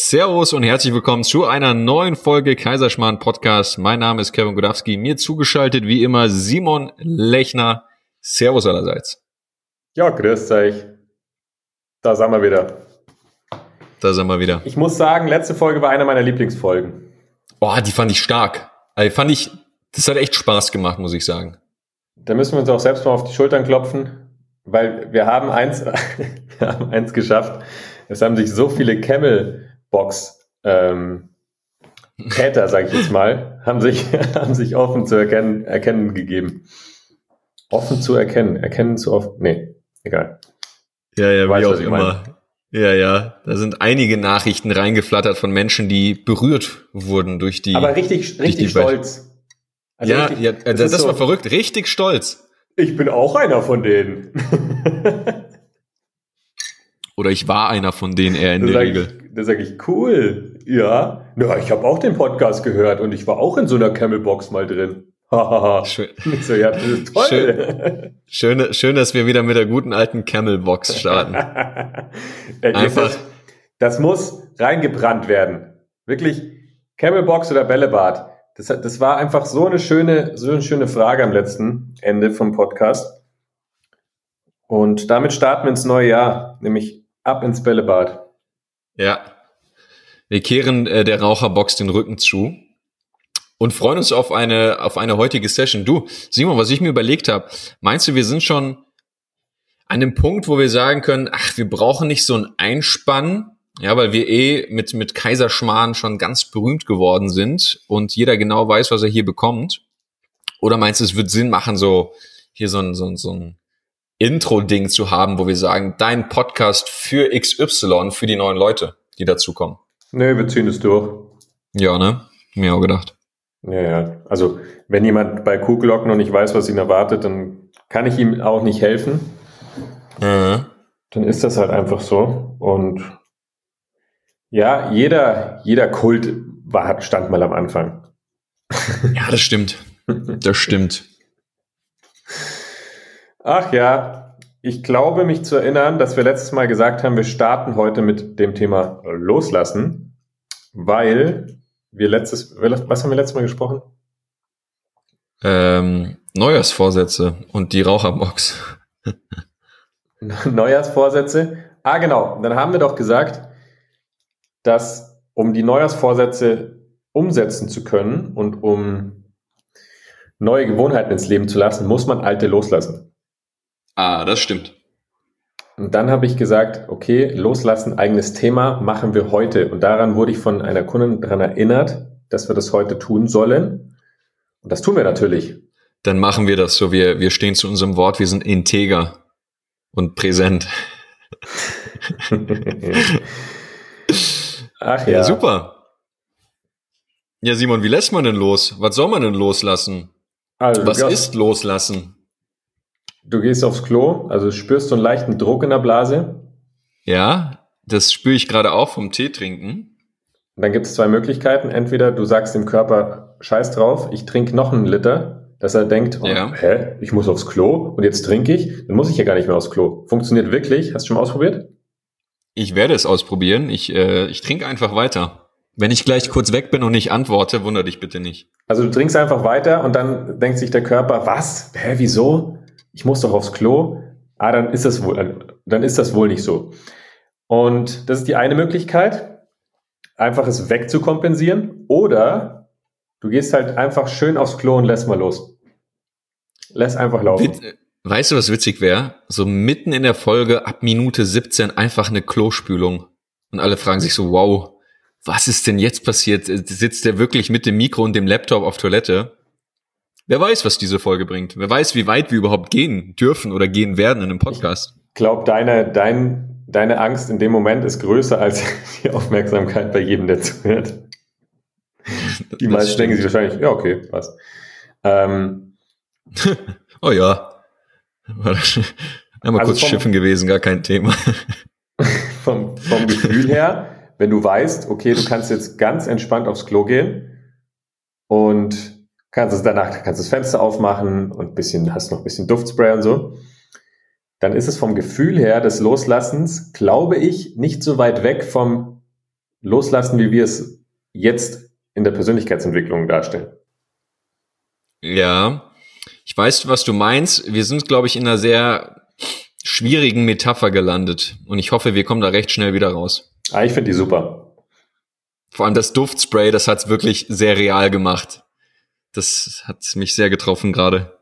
Servus und herzlich willkommen zu einer neuen Folge Kaiserschmarrn Podcast. Mein Name ist Kevin Godowski, mir zugeschaltet wie immer Simon Lechner. Servus allerseits. Ja, grüßt euch. Da sind wir wieder. Ich muss sagen, letzte Folge war eine meiner Lieblingsfolgen. Boah, die fand ich stark. Also das hat echt Spaß gemacht, muss ich sagen. Da müssen wir uns auch selbst mal auf die Schultern klopfen, weil wir haben eins geschafft. Es haben sich so viele Camel-Box Täter, sage ich jetzt mal, haben sich offen zu erkennen gegeben. Offen zu erkennen zu offen. Nee, egal. Ja, wie auch immer. Ja, da sind einige Nachrichten reingeflattert von Menschen, die berührt wurden durch die... Aber richtig stolz. Also das war verrückt. Richtig stolz. Ich bin auch einer von denen. Oder ich war einer von denen eher in der Regel. Da sage ich, cool. Ja, ich habe auch den Podcast gehört und ich war auch in so einer Camelbox mal drin. Schön. So, ja, das ist toll. Schön, dass wir wieder mit der guten alten Camelbox starten. Einfach. Das muss reingebrannt werden. Wirklich, Camelbox oder Bällebad. Das war einfach so eine schöne Frage am letzten Ende vom Podcast. Und damit starten wir ins neue Jahr, nämlich ab ins Bällebad. Ja. Wir kehren der Raucherbox den Rücken zu. Und freuen uns auf eine heutige Session. Du, Simon, was ich mir überlegt habe, meinst du, wir sind schon an dem Punkt, wo wir sagen können, wir brauchen nicht so einen Einspann, ja, weil wir mit Kaiserschmarrn schon ganz berühmt geworden sind und jeder genau weiß, was er hier bekommt? Oder meinst du, es wird Sinn machen, so hier so ein Intro-Ding zu haben, wo wir sagen, dein Podcast für XY, für die neuen Leute, die dazukommen? Nee, wir ziehen es durch. Ja, ne? Mir auch gedacht. Ja. Also, wenn jemand bei Kuhglocken noch nicht weiß, was ihn erwartet, dann kann ich ihm auch nicht helfen. Mhm. Dann ist das halt einfach so. Und ja, jeder Kult stand mal am Anfang. Ja, das stimmt. Das stimmt. Ach ja, ich glaube, mich zu erinnern, dass wir letztes Mal gesagt haben, wir starten heute mit dem Thema Loslassen, weil was haben wir letztes Mal gesprochen? Neujahrsvorsätze und die Raucherbox. Neujahrsvorsätze? Genau. Dann haben wir doch gesagt, dass um die Neujahrsvorsätze umsetzen zu können und um neue Gewohnheiten ins Leben zu lassen, muss man alte loslassen. Das stimmt. Und dann habe ich gesagt, okay, loslassen, eigenes Thema, machen wir heute. Und daran wurde ich von einer Kundin daran erinnert, dass wir das heute tun sollen. Und das tun wir natürlich. Dann machen wir das so. Wir stehen zu unserem Wort, wir sind integer und präsent. Ach ja. Ja, super. Ja, Simon, wie lässt man denn los? Was soll man denn loslassen? Also, was ist loslassen? Du gehst aufs Klo, also spürst du einen leichten Druck in der Blase. Ja, das spüre ich gerade auch vom Tee trinken. Und dann gibt es zwei Möglichkeiten. Entweder du sagst dem Körper, scheiß drauf, ich trinke noch einen Liter, dass er denkt, ich muss aufs Klo und jetzt trinke ich, dann muss ich ja gar nicht mehr aufs Klo. Funktioniert wirklich? Hast du schon mal ausprobiert? Ich werde es ausprobieren. Ich trinke einfach weiter. Wenn ich gleich kurz weg bin und nicht antworte, wundere dich bitte nicht. Also du trinkst einfach weiter und dann denkt sich der Körper, was? Wieso? Ich muss doch aufs Klo. Dann ist das wohl nicht so. Und das ist die eine Möglichkeit, einfach es wegzukompensieren. Oder du gehst halt einfach schön aufs Klo und lässt mal los. Lässt einfach laufen. Weißt du, was witzig wäre? So mitten in der Folge, ab Minute 17, einfach eine Klospülung. Und alle fragen sich so, wow, was ist denn jetzt passiert? Sitzt der wirklich mit dem Mikro und dem Laptop auf Toilette? Wer weiß, was diese Folge bringt. Wer weiß, wie weit wir überhaupt gehen dürfen oder gehen werden in einem Podcast. Ich glaube, deine Angst in dem Moment ist größer als die Aufmerksamkeit bei jedem, der zuhört. Die meisten denken sich wahrscheinlich, ja, okay, passt. Oh ja. Einmal kurz schiffen gewesen, gar kein Thema. Vom Gefühl her, wenn du weißt, okay, du kannst jetzt ganz entspannt aufs Klo gehen und kannst das Fenster aufmachen und hast noch ein bisschen Duftspray und so, dann ist es vom Gefühl her des Loslassens, glaube ich, nicht so weit weg vom loslassen, wie wir es jetzt in der Persönlichkeitsentwicklung darstellen. Ja, ich weiß, was du meinst. Wir sind, glaube ich, in einer sehr schwierigen Metapher gelandet. Und ich hoffe, wir kommen da recht schnell wieder raus. Ich finde die super. Vor allem das Duftspray, das hat's wirklich sehr real gemacht. Das hat mich sehr getroffen gerade.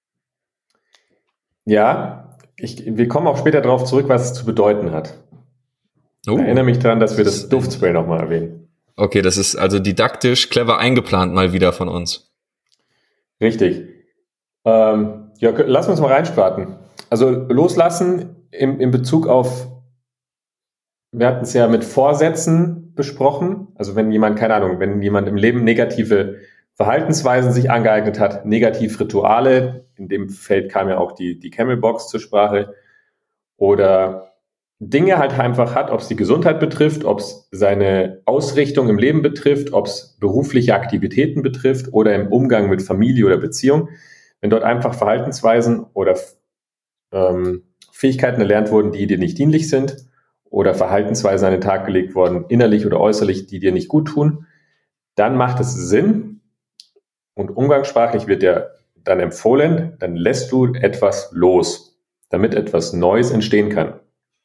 Ja, wir kommen auch später darauf zurück, was es zu bedeuten hat. Ich erinnere mich daran, dass wir das Duftspray nochmal erwähnen. Okay, das ist also didaktisch clever eingeplant mal wieder von uns. Richtig. Ja, lass uns mal reinstarten. Also loslassen in Bezug auf, wir hatten es ja mit Vorsätzen besprochen. Also wenn jemand, keine Ahnung, wenn jemand im Leben negative Verhaltensweisen sich angeeignet hat, Negativrituale, in dem Feld kam ja auch die Camelbox zur Sprache, oder Dinge halt einfach hat, ob es die Gesundheit betrifft, ob es seine Ausrichtung im Leben betrifft, ob es berufliche Aktivitäten betrifft oder im Umgang mit Familie oder Beziehung. Wenn dort einfach Verhaltensweisen oder Fähigkeiten erlernt wurden, die dir nicht dienlich sind, oder Verhaltensweisen an den Tag gelegt worden, innerlich oder äußerlich, die dir nicht gut tun, dann macht es Sinn und umgangssprachlich wird dir dann empfohlen, dann lässt du etwas los, damit etwas Neues entstehen kann.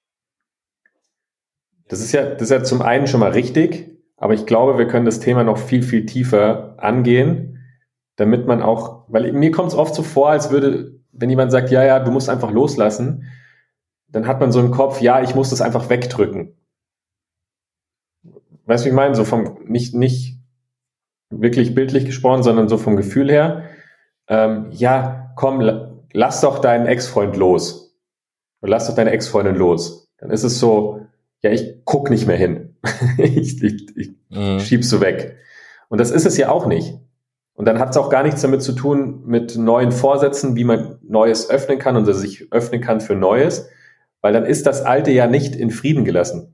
Das ist ja zum einen schon mal richtig, aber ich glaube, wir können das Thema noch viel, viel tiefer angehen, damit man auch, weil mir kommt es oft so vor, als würde, wenn jemand sagt, ja, du musst einfach loslassen, dann hat man so im Kopf, ja, ich muss das einfach wegdrücken. Weißt du, wie ich meine? So nicht wirklich bildlich gesprochen, sondern so vom Gefühl her. Ja, komm, lass doch deinen Ex-Freund los. Oder lass doch deine Ex-Freundin los. Dann ist es so, ja, ich guck nicht mehr hin. ich schieb's so weg. Und das ist es ja auch nicht. Und dann hat es auch gar nichts damit zu tun mit neuen Vorsätzen, wie man Neues öffnen kann und sich öffnen kann für Neues, weil dann ist das Alte ja nicht in Frieden gelassen.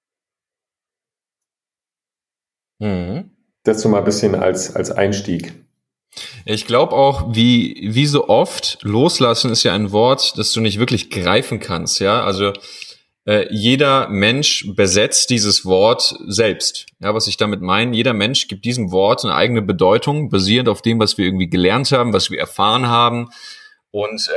Das so mal ein bisschen als Einstieg. Ich glaube auch, wie so oft, loslassen ist ja ein Wort, das du nicht wirklich greifen kannst, ja, also jeder Mensch besetzt dieses Wort selbst. Ja, was ich damit meine, jeder Mensch gibt diesem Wort eine eigene Bedeutung, basierend auf dem, was wir irgendwie gelernt haben, was wir erfahren haben. Und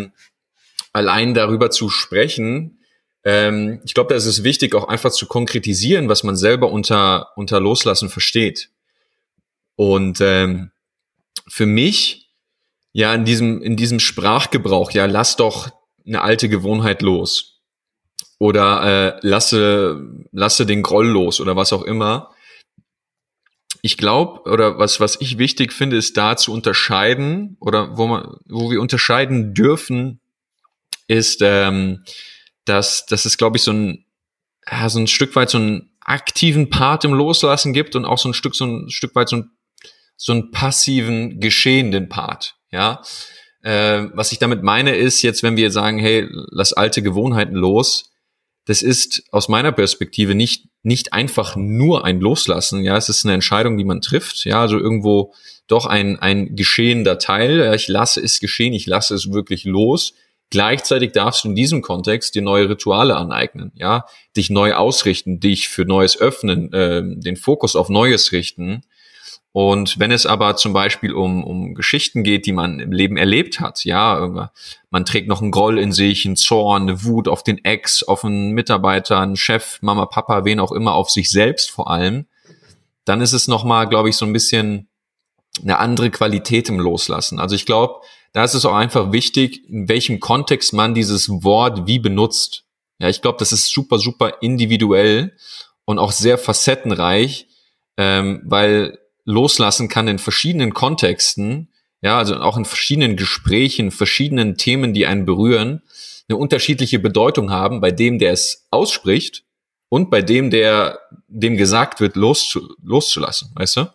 allein darüber zu sprechen, ich glaube, da ist es wichtig, auch einfach zu konkretisieren, was man selber unter Loslassen versteht. Und für mich, ja, in diesem Sprachgebrauch, ja, lass doch eine alte Gewohnheit los. Oder lasse den Groll los oder was auch immer. Ich glaube, oder was ich wichtig finde, ist da zu unterscheiden, oder wo wir unterscheiden dürfen, ist, dass es, glaube ich, so ein Stück weit so einen aktiven Part im Loslassen gibt und auch so ein Stück weit so einen passiven, geschehenden Part, ja. Was ich damit meine ist, jetzt, wenn wir sagen, hey, lass alte Gewohnheiten los, das ist aus meiner Perspektive nicht einfach nur ein Loslassen, ja, es ist eine Entscheidung, die man trifft, ja, also irgendwo doch ein geschehender Teil, ja, ich lasse es geschehen, ich lasse es wirklich los. Gleichzeitig darfst du in diesem Kontext dir neue Rituale aneignen, ja, dich neu ausrichten, dich für Neues öffnen, den Fokus auf Neues richten. Und wenn es aber zum Beispiel um Geschichten geht, die man im Leben erlebt hat, ja, man trägt noch einen Groll in sich, einen Zorn, eine Wut auf den Ex, auf einen Mitarbeiter, einen Chef, Mama, Papa, wen auch immer, auf sich selbst vor allem, dann ist es nochmal, glaube ich, so ein bisschen eine andere Qualität im Loslassen. Also ich glaube, da ist es auch einfach wichtig, in welchem Kontext man dieses Wort wie benutzt. Ja, ich glaube, das ist super, super individuell und auch sehr facettenreich, weil Loslassen kann in verschiedenen Kontexten, ja, also auch in verschiedenen Gesprächen, verschiedenen Themen, die einen berühren, eine unterschiedliche Bedeutung haben, bei dem, der es ausspricht und bei dem gesagt wird, loszulassen, weißt du?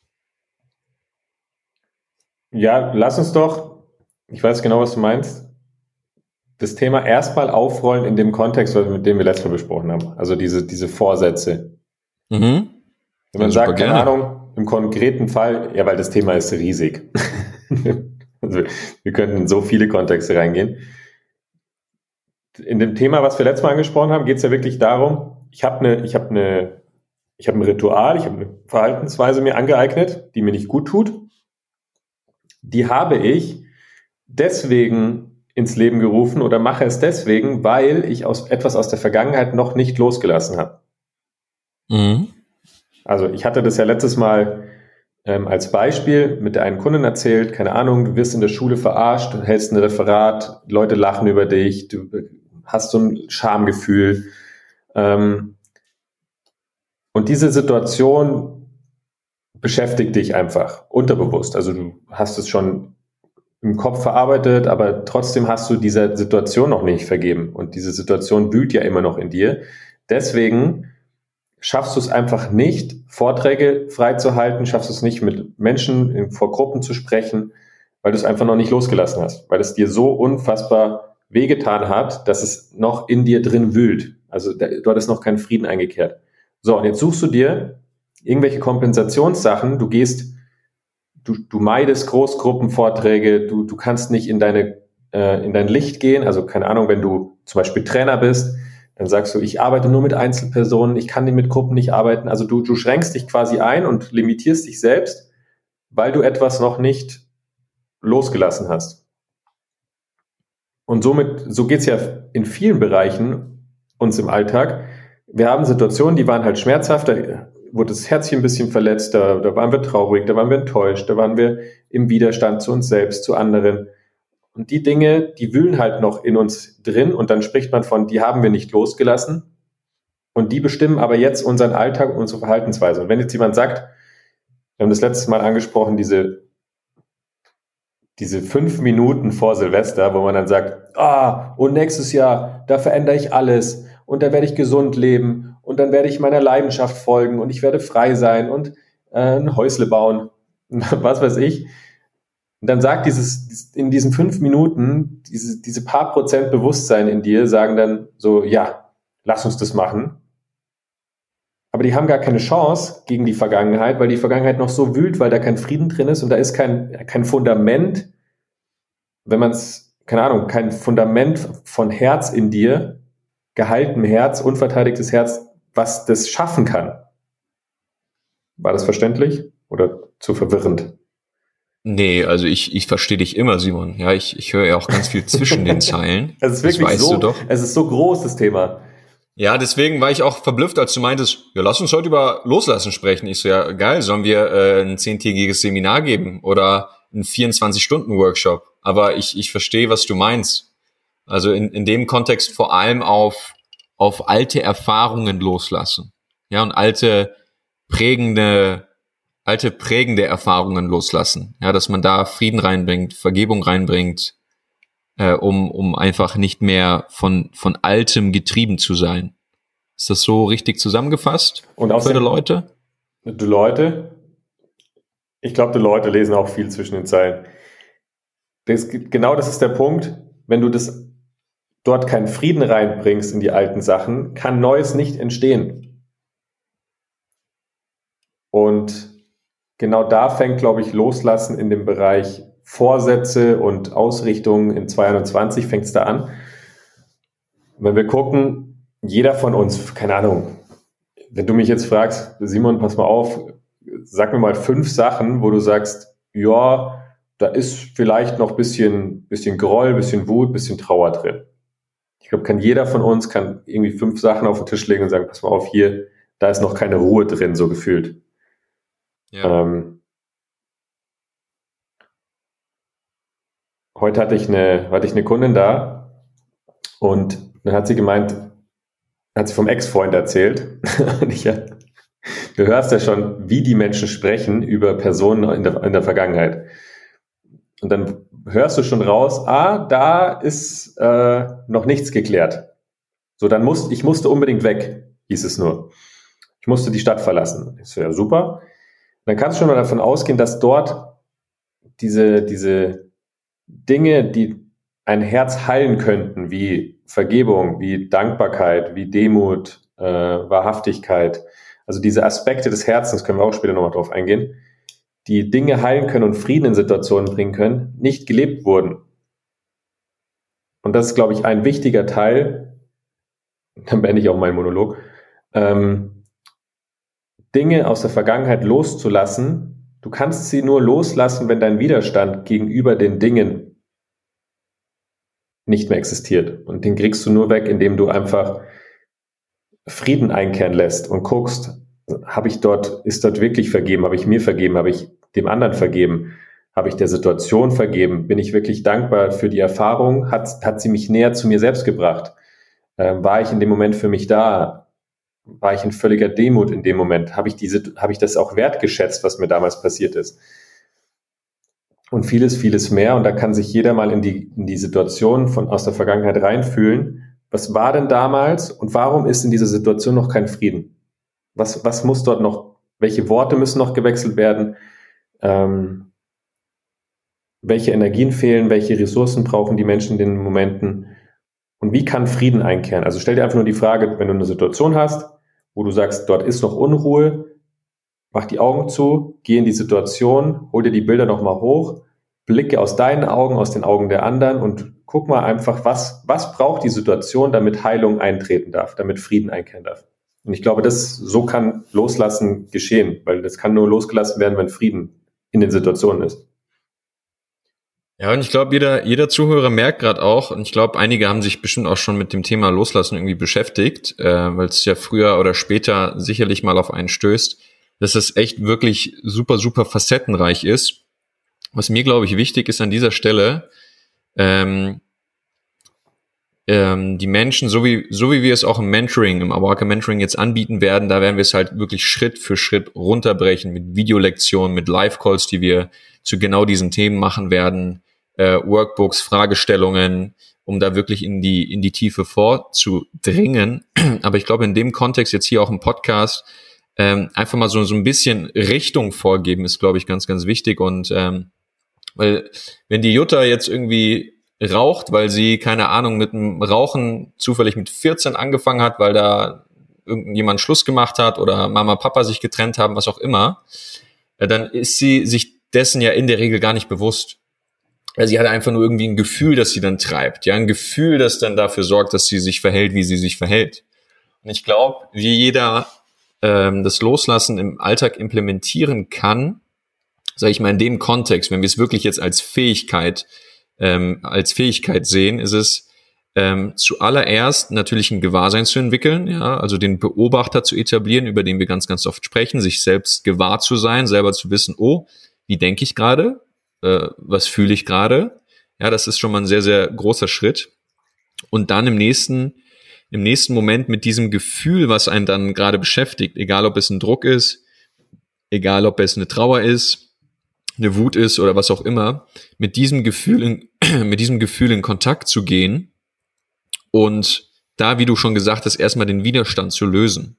Ja, lass uns doch, ich weiß genau, was du meinst, das Thema erstmal aufrollen in dem Kontext, mit dem wir letztes Mal besprochen haben. Also diese Vorsätze. Wenn man sagt, keine Ahnung, im konkreten Fall, ja, weil das Thema ist riesig. Also wir könnten in so viele Kontexte reingehen. In dem Thema, was wir letztes Mal angesprochen haben, geht es ja wirklich darum, ich habe eine ich habe ein Ritual, ich habe eine Verhaltensweise mir angeeignet, die mir nicht gut tut. Die habe ich deswegen ins Leben gerufen oder mache es deswegen, weil ich etwas aus der Vergangenheit noch nicht losgelassen habe. Mhm. Also ich hatte das ja letztes Mal als Beispiel mit der einen Kundin erzählt, keine Ahnung, du wirst in der Schule verarscht, du hältst ein Referat, Leute lachen über dich, du hast so ein Schamgefühl. Und diese Situation beschäftigt dich einfach unterbewusst. Also du hast es schon im Kopf verarbeitet, aber trotzdem hast du dieser Situation noch nicht vergeben. Und diese Situation wühlt ja immer noch in dir. Deswegen schaffst du es einfach nicht, Vorträge freizuhalten, schaffst du es nicht, mit Menschen vor Gruppen zu sprechen, weil du es einfach noch nicht losgelassen hast, weil es dir so unfassbar wehgetan hat, dass es noch in dir drin wühlt. Also du hattest noch keinen Frieden eingekehrt. So, und jetzt suchst du dir irgendwelche Kompensationssachen, du meidest Großgruppenvorträge, du kannst nicht in dein Licht gehen, also keine Ahnung, wenn du zum Beispiel Trainer bist, dann sagst du, ich arbeite nur mit Einzelpersonen, ich kann mit Gruppen nicht arbeiten. Also du schränkst dich quasi ein und limitierst dich selbst, weil du etwas noch nicht losgelassen hast. Und so geht's ja in vielen Bereichen uns im Alltag. Wir haben Situationen, die waren halt schmerzhaft, da wurde das Herzchen ein bisschen verletzt, da waren wir traurig, da waren wir enttäuscht, da waren wir im Widerstand zu uns selbst, zu anderen. Und die Dinge, die wühlen halt noch in uns drin und dann spricht man von, die haben wir nicht losgelassen. Und die bestimmen aber jetzt unseren Alltag und unsere Verhaltensweise. Und wenn jetzt jemand sagt, wir haben das letztes Mal angesprochen, diese 5 Minuten vor Silvester, wo man dann sagt, und nächstes Jahr, da verändere ich alles und da werde ich gesund leben und dann werde ich meiner Leidenschaft folgen und ich werde frei sein und ein Häusle bauen, was weiß ich. Und dann sagt in diesen 5 Minuten, diese paar Prozent Bewusstsein in dir, sagen dann so, ja, lass uns das machen. Aber die haben gar keine Chance gegen die Vergangenheit, weil die Vergangenheit noch so wühlt, weil da kein Frieden drin ist und da ist kein Fundament, wenn man es, keine Ahnung, kein Fundament von Herz in dir, gehaltenem Herz, unverteidigtes Herz, was das schaffen kann. War das verständlich oder zu verwirrend? Nee, also ich verstehe dich immer, Simon. Ja, ich höre ja auch ganz viel zwischen den Zeilen. Es ist Das wirklich weißt du so, doch. es ist so groß, das Thema. Ja, deswegen war ich auch verblüfft, als du meintest, ja, lass uns heute über Loslassen sprechen. Ich so, ja, geil, sollen wir ein 10-tägiges Seminar geben oder einen 24-Stunden-Workshop? Aber ich verstehe, was du meinst. Also in dem Kontext vor allem auf alte Erfahrungen loslassen. Ja, und prägende Erfahrungen loslassen. Ja, dass man da Frieden reinbringt, Vergebung reinbringt, um einfach nicht mehr von Altem getrieben zu sein. Ist das so richtig zusammengefasst Und für die Leute? Ich glaube, die Leute lesen auch viel zwischen den Zeilen. Genau das ist der Punkt. Wenn du dort keinen Frieden reinbringst in die alten Sachen, kann Neues nicht entstehen. Und genau da fängt, glaube ich, Loslassen in dem Bereich Vorsätze und Ausrichtungen in 2021 fängt es da an. Wenn wir gucken, jeder von uns, keine Ahnung, wenn du mich jetzt fragst, Simon, pass mal auf, sag mir mal 5 Sachen, wo du sagst, ja, da ist vielleicht noch bisschen Groll, bisschen Wut, bisschen Trauer drin. Ich glaube, jeder von uns kann irgendwie 5 Sachen auf den Tisch legen und sagen, pass mal auf, hier, da ist noch keine Ruhe drin, so gefühlt. Ja. Heute hatte ich eine Kundin da und dann hat sie gemeint, hat sie vom Ex-Freund erzählt. Und du hörst ja schon, wie die Menschen sprechen über Personen in der Vergangenheit. Und dann hörst du schon raus, da ist noch nichts geklärt. So, ich musste unbedingt weg, hieß es nur. Ich musste die Stadt verlassen. Ich so, ja, super. Dann kannst du schon mal davon ausgehen, dass dort diese Dinge, die ein Herz heilen könnten, wie Vergebung, wie Dankbarkeit, wie Demut, Wahrhaftigkeit, also diese Aspekte des Herzens, können wir auch später nochmal drauf eingehen, die Dinge heilen können und Frieden in Situationen bringen können, nicht gelebt wurden. Und das ist, glaube ich, ein wichtiger Teil, dann beende ich auch meinen Monolog, Dinge aus der Vergangenheit loszulassen. Du kannst sie nur loslassen, wenn dein Widerstand gegenüber den Dingen nicht mehr existiert. Und den kriegst du nur weg, indem du einfach Frieden einkehren lässt und guckst, ist dort wirklich vergeben? Habe ich mir vergeben? Habe ich dem anderen vergeben? Habe ich der Situation vergeben? Bin ich wirklich dankbar für die Erfahrung? Hat sie mich näher zu mir selbst gebracht? War ich in dem Moment für mich da? War ich in völliger Demut in dem Moment? Habe ich das auch wertgeschätzt, was mir damals passiert ist? Und vieles, vieles mehr. Und da kann sich jeder mal in die Situation aus der Vergangenheit reinfühlen. Was war denn damals und warum ist in dieser Situation noch kein Frieden? Was muss dort noch, welche Worte müssen noch gewechselt werden? Welche Energien fehlen? Welche Ressourcen brauchen die Menschen in den Momenten? Und wie kann Frieden einkehren? Also stell dir einfach nur die Frage, wenn du eine Situation hast, wo du sagst, dort ist noch Unruhe, mach die Augen zu, geh in die Situation, hol dir die Bilder nochmal hoch, blicke aus deinen Augen, aus den Augen der anderen und guck mal einfach, was braucht die Situation, damit Heilung eintreten darf, damit Frieden einkehren darf. Und ich glaube, so kann Loslassen geschehen, weil das kann nur losgelassen werden, wenn Frieden in den Situationen ist. Ja, und ich glaube, jeder Zuhörer merkt gerade auch, und ich glaube, einige haben sich bestimmt auch schon mit dem Thema Loslassen irgendwie beschäftigt, weil es ja früher oder später sicherlich mal auf einen stößt, dass es echt wirklich super, super facettenreich ist. Was mir, glaube ich, wichtig ist an dieser Stelle, die Menschen, so wie wir es auch im Mentoring, im Awaka Mentoring jetzt anbieten werden, da werden wir es halt wirklich Schritt für Schritt runterbrechen mit Videolektionen, mit Live-Calls, die wir zu genau diesen Themen machen werden, Workbooks, Fragestellungen, um da wirklich in die Tiefe vorzudringen. Aber ich glaube, in dem Kontext jetzt hier auch im Podcast einfach mal so ein bisschen Richtung vorgeben ist, glaube ich, ganz, ganz wichtig. Und weil wenn die Jutta jetzt irgendwie raucht, weil sie, keine Ahnung, mit dem Rauchen zufällig mit 14 angefangen hat, weil da irgendjemand Schluss gemacht hat oder Mama, Papa sich getrennt haben, was auch immer, dann ist sie sich dessen ja in der Regel gar nicht bewusst. Also sie hat einfach nur irgendwie ein Gefühl, das sie dann treibt. Ja, ein Gefühl, das dann dafür sorgt, dass sie sich verhält, wie sie sich verhält. Und ich glaube, wie jeder das Loslassen im Alltag implementieren kann, sage ich mal in dem Kontext, wenn wir es wirklich jetzt als Fähigkeit sehen, ist es zuallererst natürlich ein Gewahrsein zu entwickeln, ja, also den Beobachter zu etablieren, über den wir ganz, ganz oft sprechen, sich selbst gewahr zu sein, selber zu wissen, oh, wie denke ich gerade? Was fühle ich gerade? Ja, das ist schon mal ein sehr, sehr großer Schritt. Und dann im nächsten Moment mit diesem Gefühl, was einen dann gerade beschäftigt, egal ob es ein Druck ist, egal ob es eine Trauer ist, eine Wut ist oder was auch immer, mit diesem Gefühl in Kontakt zu gehen und da, wie du schon gesagt hast, erstmal den Widerstand zu lösen.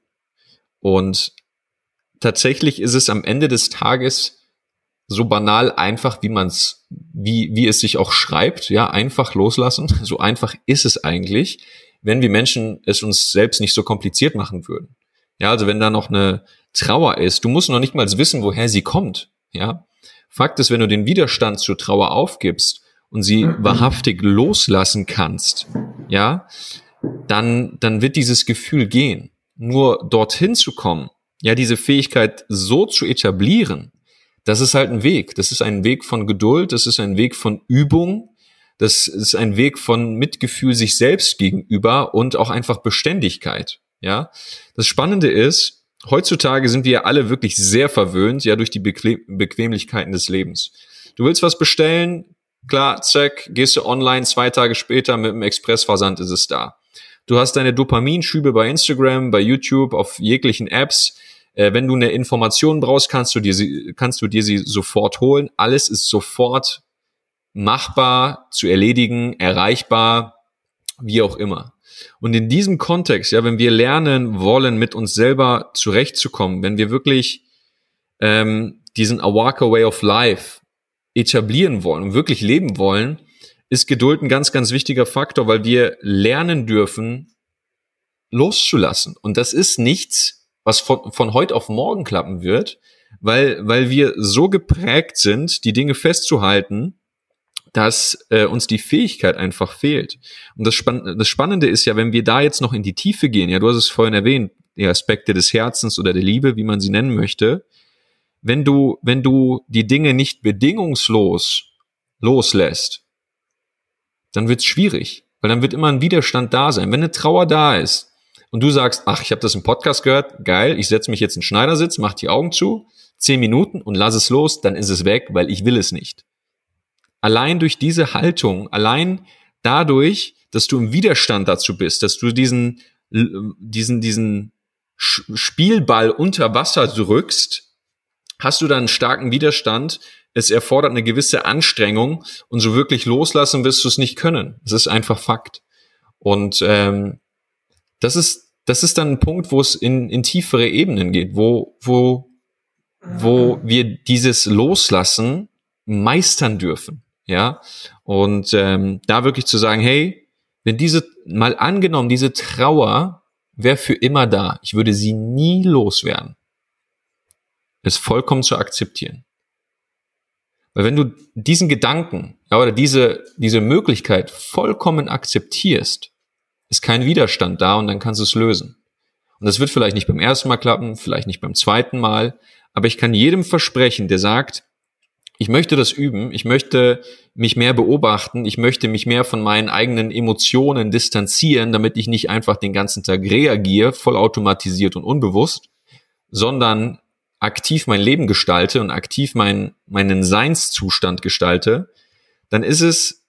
Und tatsächlich ist es am Ende des Tages so banal einfach, wie es sich auch schreibt, ja, einfach loslassen. So einfach ist es eigentlich, wenn wir Menschen es uns selbst nicht so kompliziert machen würden. Ja, also wenn da noch eine Trauer ist, du musst noch nicht mal wissen, woher sie kommt, ja. Fakt ist, wenn du den Widerstand zur Trauer aufgibst und sie wahrhaftig loslassen kannst, ja, dann wird dieses Gefühl gehen. Nur dorthin zu kommen, ja, diese Fähigkeit so zu etablieren, das ist halt ein Weg. Das ist ein Weg von Geduld, das ist ein Weg von Übung, das ist ein Weg von Mitgefühl sich selbst gegenüber und auch einfach Beständigkeit, ja. Das Spannende ist, heutzutage sind wir alle wirklich sehr verwöhnt, ja, durch die Bequemlichkeiten des Lebens. Du willst was bestellen, klar, zack, gehst du online, 2 Tage später mit dem Expressversand ist es da. Du hast deine Dopaminschübe bei Instagram, bei YouTube, auf jeglichen Apps. Wenn du eine Information brauchst, kannst du dir sie sofort holen. Alles ist sofort machbar, zu erledigen, erreichbar, wie auch immer. Und in diesem Kontext, ja, wenn wir lernen wollen, mit uns selber zurechtzukommen, wenn wir wirklich diesen Awaka Way of Life etablieren wollen und wirklich leben wollen, ist Geduld ein ganz, ganz wichtiger Faktor, weil wir lernen dürfen, loszulassen. Und das ist nichts, was von heute auf morgen klappen wird, weil wir so geprägt sind, die Dinge festzuhalten, dass uns die Fähigkeit einfach fehlt. Und das Spannende ist ja, wenn wir da jetzt noch in die Tiefe gehen, ja, du hast es vorhin erwähnt, die Aspekte des Herzens oder der Liebe, wie man sie nennen möchte, wenn du die Dinge nicht bedingungslos loslässt, dann wird's schwierig, weil dann wird immer ein Widerstand da sein. Wenn eine Trauer da ist und du sagst, ach, ich habe das im Podcast gehört, geil, ich setze mich jetzt in den Schneidersitz, mach die Augen zu, 10 Minuten und lass es los, dann ist es weg, weil ich will es nicht. Allein durch diese Haltung, allein dadurch, dass du im Widerstand dazu bist, dass du diesen Spielball unter Wasser drückst, hast du dann einen starken Widerstand. Es erfordert eine gewisse Anstrengung und so wirklich loslassen wirst du es nicht können. Das ist einfach Fakt. Und das ist dann ein Punkt, wo es in tiefere Ebenen geht, wo wir dieses Loslassen meistern dürfen. Ja, und da wirklich zu sagen, hey, wenn mal angenommen, diese Trauer wäre für immer da, ich würde sie nie loswerden, es vollkommen zu akzeptieren. Weil wenn du diesen Gedanken oder diese Möglichkeit vollkommen akzeptierst, ist kein Widerstand da und dann kannst du es lösen. Und das wird vielleicht nicht beim ersten Mal klappen, vielleicht nicht beim zweiten Mal, aber ich kann jedem versprechen, der sagt, ich möchte das üben, ich möchte mich mehr beobachten, ich möchte mich mehr von meinen eigenen Emotionen distanzieren, damit ich nicht einfach den ganzen Tag reagiere, vollautomatisiert und unbewusst, sondern aktiv mein Leben gestalte und aktiv meinen Seinszustand gestalte, dann ist es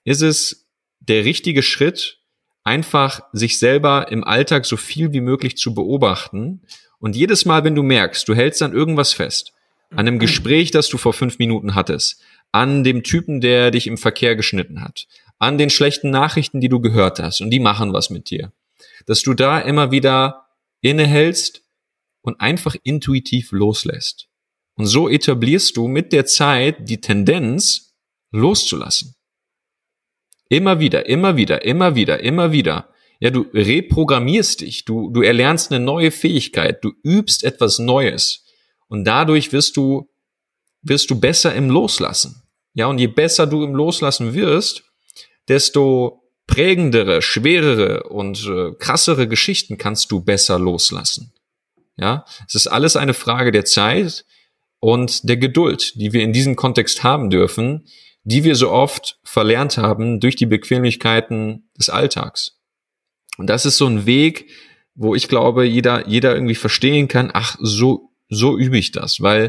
der richtige Schritt, einfach sich selber im Alltag so viel wie möglich zu beobachten. Und jedes Mal, wenn du merkst, du hältst an irgendwas fest, an einem Gespräch, das du vor 5 Minuten hattest, an dem Typen, der dich im Verkehr geschnitten hat, an den schlechten Nachrichten, die du gehört hast und die machen was mit dir, dass du da immer wieder innehältst und einfach intuitiv loslässt. Und so etablierst du mit der Zeit die Tendenz, loszulassen. Immer wieder, immer wieder, immer wieder, immer wieder. Ja, du reprogrammierst dich, du erlernst eine neue Fähigkeit, du übst etwas Neues. Und dadurch wirst du besser im Loslassen. Ja, und je besser du im Loslassen wirst, desto prägendere, schwerere und krassere Geschichten kannst du besser loslassen. Ja, es ist alles eine Frage der Zeit und der Geduld, die wir in diesem Kontext haben dürfen, die wir so oft verlernt haben durch die Bequemlichkeiten des Alltags. Und das ist so ein Weg, wo ich glaube, jeder irgendwie verstehen kann, ach, so übe ich das, weil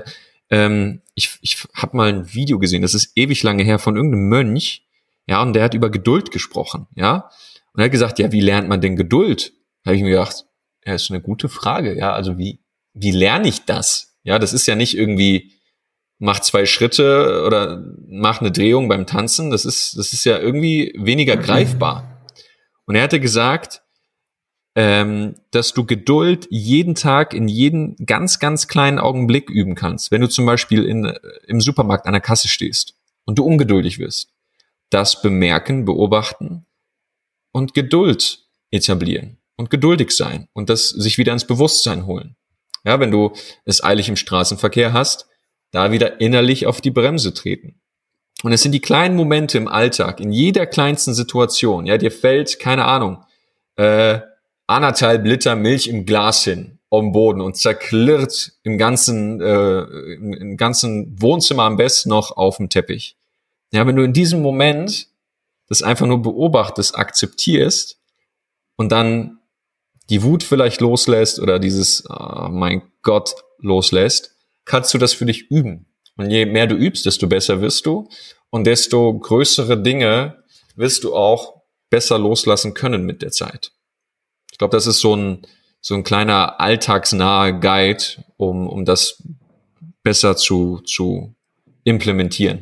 ich habe mal ein Video gesehen, das ist ewig lange her, von irgendeinem Mönch, ja, und der hat über Geduld gesprochen, ja, und er hat gesagt, ja, wie lernt man denn Geduld? Da habe ich mir gedacht, ja, ist eine gute Frage, ja, also wie lerne ich das? Ja, das ist ja nicht irgendwie, mach 2 Schritte oder mach eine Drehung beim Tanzen, das ist ja irgendwie weniger greifbar. Und er hatte gesagt, dass du Geduld jeden Tag in jeden ganz, ganz kleinen Augenblick üben kannst. Wenn du zum Beispiel im Supermarkt an der Kasse stehst und du ungeduldig wirst, das bemerken, beobachten und Geduld etablieren und geduldig sein und das sich wieder ins Bewusstsein holen. Ja, wenn du es eilig im Straßenverkehr hast, da wieder innerlich auf die Bremse treten. Und es sind die kleinen Momente im Alltag, in jeder kleinsten Situation. Ja, dir fällt, keine Ahnung, 1,5 Liter Milch im Glas hin, auf dem Boden und zerklirrt im ganzen Wohnzimmer am besten noch auf dem Teppich. Ja, wenn du in diesem Moment das einfach nur beobachtest, akzeptierst und dann die Wut vielleicht loslässt oder dieses, oh mein Gott, loslässt, kannst du das für dich üben. Und je mehr du übst, desto besser wirst du und desto größere Dinge wirst du auch besser loslassen können mit der Zeit. Ich glaube, das ist so ein kleiner alltagsnaher Guide, um das besser zu implementieren.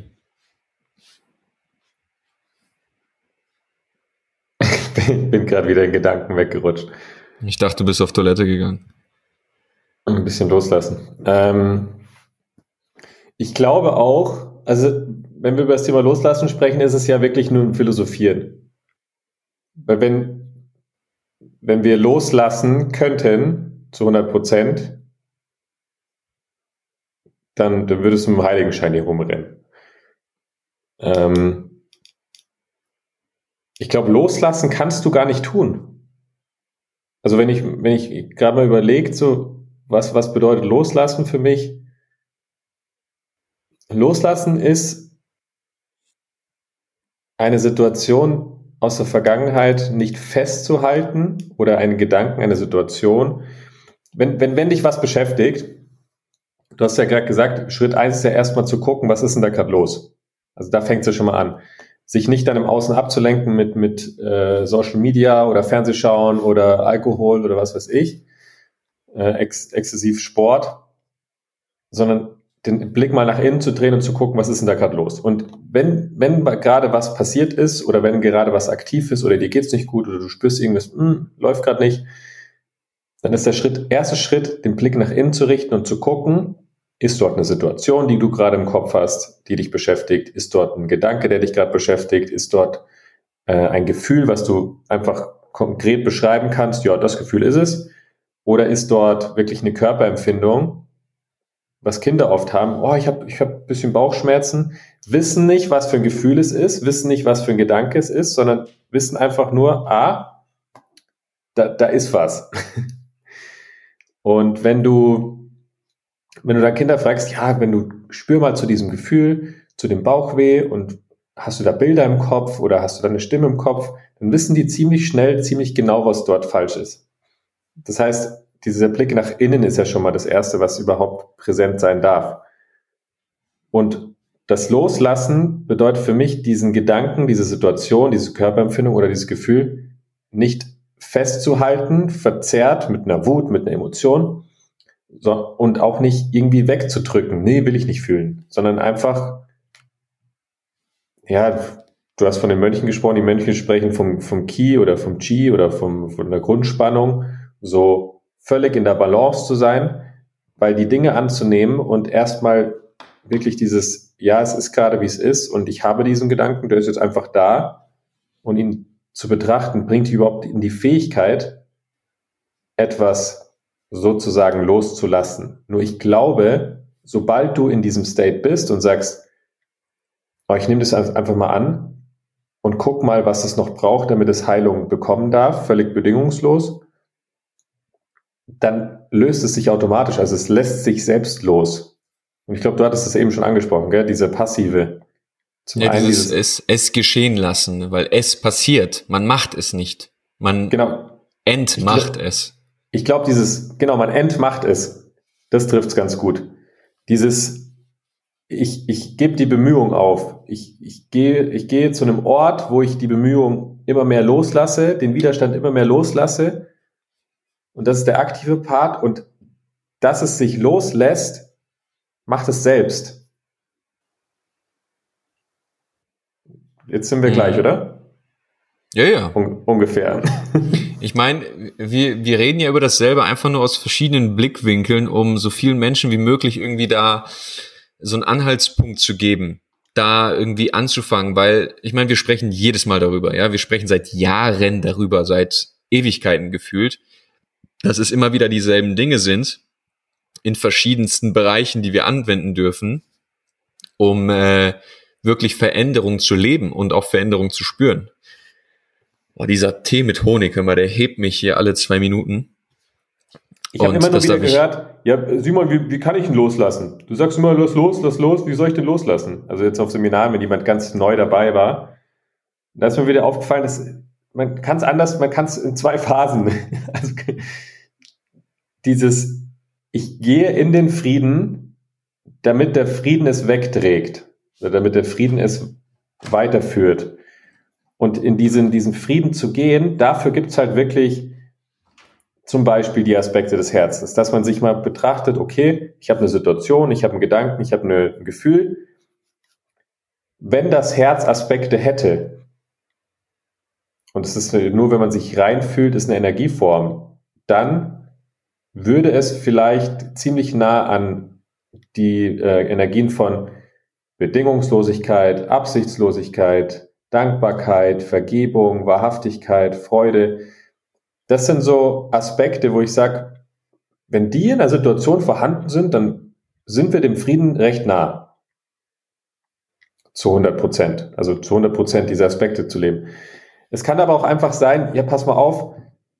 Ich bin gerade wieder in Gedanken weggerutscht. Ich dachte, du bist auf Toilette gegangen. Ein bisschen loslassen. Ich glaube auch, also wenn wir über das Thema Loslassen sprechen, ist es ja wirklich nur ein Philosophieren. Weil wenn wir loslassen könnten zu 100%, dann würdest du mit dem Heiligenschein hier rumrennen. Ich glaube, loslassen kannst du gar nicht tun. Also wenn ich gerade mal überlege, so, was bedeutet Loslassen für mich? Loslassen ist eine Situation aus der Vergangenheit nicht festzuhalten oder einen Gedanken, eine Situation. Wenn dich was beschäftigt, du hast ja gerade gesagt, Schritt 1 ist ja erstmal zu gucken, was ist denn da gerade los? Also da fängt es ja schon mal an. Sich nicht dann im Außen abzulenken mit Social Media oder Fernsehschauen oder Alkohol oder was weiß ich, exzessiv Sport, sondern den Blick mal nach innen zu drehen und zu gucken, was ist denn da gerade los? Und wenn gerade was passiert ist oder wenn gerade was aktiv ist oder dir geht's nicht gut oder du spürst irgendwas, läuft gerade nicht, dann ist der erste Schritt, den Blick nach innen zu richten und zu gucken, ist dort eine Situation, die du gerade im Kopf hast, die dich beschäftigt? Ist dort ein Gedanke, der dich gerade beschäftigt? Ist dort ein Gefühl, was du einfach konkret beschreiben kannst? Ja, das Gefühl ist es. Oder ist dort wirklich eine Körperempfindung, was Kinder oft haben? Oh, ich hab ein bisschen Bauchschmerzen. Wissen nicht, was für ein Gefühl es ist, wissen nicht, was für ein Gedanke es ist, sondern wissen einfach nur, da ist was. Und wenn du da Kinder fragst, ja, spür mal zu diesem Gefühl, zu dem Bauchweh und hast du da Bilder im Kopf oder hast du da eine Stimme im Kopf, dann wissen die ziemlich schnell, ziemlich genau, was dort falsch ist. Das heißt, dieser Blick nach innen ist ja schon mal das Erste, was überhaupt präsent sein darf. Und das Loslassen bedeutet für mich, diesen Gedanken, diese Situation, diese Körperempfindung oder dieses Gefühl nicht festzuhalten, verzerrt mit einer Wut, mit einer Emotion, und auch nicht irgendwie wegzudrücken. Nee, will ich nicht fühlen, sondern einfach, ja, du hast von den Mönchen gesprochen, die Mönche sprechen vom Ki oder vom Chi oder von der Grundspannung, so völlig in der Balance zu sein, weil die Dinge anzunehmen und erstmal wirklich dieses, ja, es ist gerade wie es ist und ich habe diesen Gedanken, der ist jetzt einfach da und ihn zu betrachten, bringt dich überhaupt in die Fähigkeit, etwas sozusagen loszulassen. Nur ich glaube, sobald du in diesem State bist und sagst, oh, ich nehme das einfach mal an und guck mal, was es noch braucht, damit es Heilung bekommen darf, völlig bedingungslos, dann löst es sich automatisch, also es lässt sich selbst los. Und ich glaube, du hattest es eben schon angesprochen, gell? Diese passive. Zum einen es geschehen lassen, weil es passiert. Man macht es nicht. Man entmacht es. Ich glaube, man entmacht es. Das trifft es ganz gut. Ich gebe die Bemühung auf. Ich gehe zu einem Ort, wo ich die Bemühung immer mehr loslasse, den Widerstand immer mehr loslasse. Und das ist der aktive Part. Und dass es sich loslässt, macht es selbst. Jetzt sind wir gleich, oder? Ja. Ungefähr. Ich meine, wir reden ja über dasselbe einfach nur aus verschiedenen Blickwinkeln, um so vielen Menschen wie möglich irgendwie da so einen Anhaltspunkt zu geben, da irgendwie anzufangen, weil ich meine, wir sprechen jedes Mal darüber, ja, wir sprechen seit Jahren darüber, seit Ewigkeiten gefühlt, dass es immer wieder dieselben Dinge sind, in verschiedensten Bereichen, die wir anwenden dürfen, um wirklich Veränderung zu leben und auch Veränderung zu spüren. Boah, dieser Tee mit Honig, hör mal, der hebt mich hier alle 2 Minuten. Ich habe immer nur wieder gehört, ja, Simon, wie kann ich ihn loslassen? Du sagst immer, lass los, wie soll ich denn loslassen? Also jetzt auf Seminaren, wenn jemand ganz neu dabei war, da ist mir wieder aufgefallen, dass man kann es in 2 Phasen. Also ich gehe in den Frieden, damit der Frieden es wegträgt, oder damit der Frieden es weiterführt. Und in diesen Frieden zu gehen, dafür gibt es halt wirklich zum Beispiel die Aspekte des Herzens, dass man sich mal betrachtet, okay, ich habe eine Situation, ich habe einen Gedanken, ich habe ein Gefühl. Wenn das Herz Aspekte hätte, und es ist nur, wenn man sich reinfühlt, ist eine Energieform, dann würde es vielleicht ziemlich nah an die Energien von Bedingungslosigkeit, Absichtslosigkeit, Dankbarkeit, Vergebung, Wahrhaftigkeit, Freude. Das sind so Aspekte, wo ich sage, wenn die in einer Situation vorhanden sind, dann sind wir dem Frieden recht nah. Zu 100%. Also zu 100% diese Aspekte zu leben. Es kann aber auch einfach sein, ja, pass mal auf,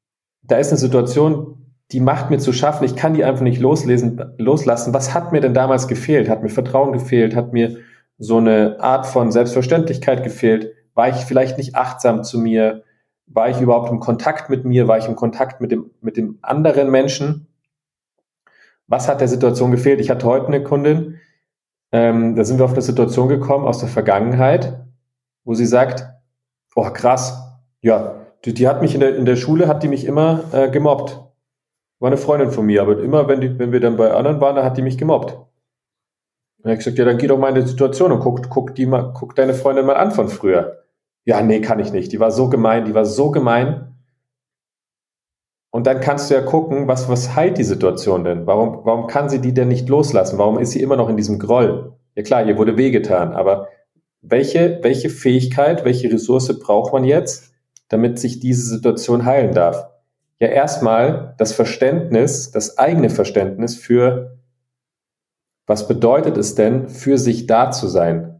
da ist eine Situation, die macht mir zu schaffen, ich kann die einfach nicht loslassen. Was hat mir denn damals gefehlt? Hat mir Vertrauen gefehlt? Hat mir so eine Art von Selbstverständlichkeit gefehlt? War ich vielleicht nicht achtsam zu mir? War ich überhaupt im Kontakt mit mir? War ich im Kontakt mit dem anderen Menschen? Was hat der Situation gefehlt? Ich hatte heute eine Kundin, da sind wir auf eine Situation gekommen aus der Vergangenheit, wo sie sagt, oh krass, ja, die hat mich in der Schule, hat die mich immer gemobbt. War eine Freundin von mir, aber immer, wenn wir dann bei anderen waren, da hat die mich gemobbt. Dann habe ich gesagt, ja, dann geh doch mal in die Situation und guck deine Freundin mal an von früher. Ja, nee, kann ich nicht. Die war so gemein. Und dann kannst du ja gucken, was heilt die Situation denn? Warum kann sie die denn nicht loslassen? Warum ist sie immer noch in diesem Groll? Ja klar, ihr wurde wehgetan, aber welche Fähigkeit, welche Ressource braucht man jetzt, damit sich diese Situation heilen darf? Ja, erstmal das Verständnis, das eigene Verständnis für, was bedeutet es denn, für sich da zu sein?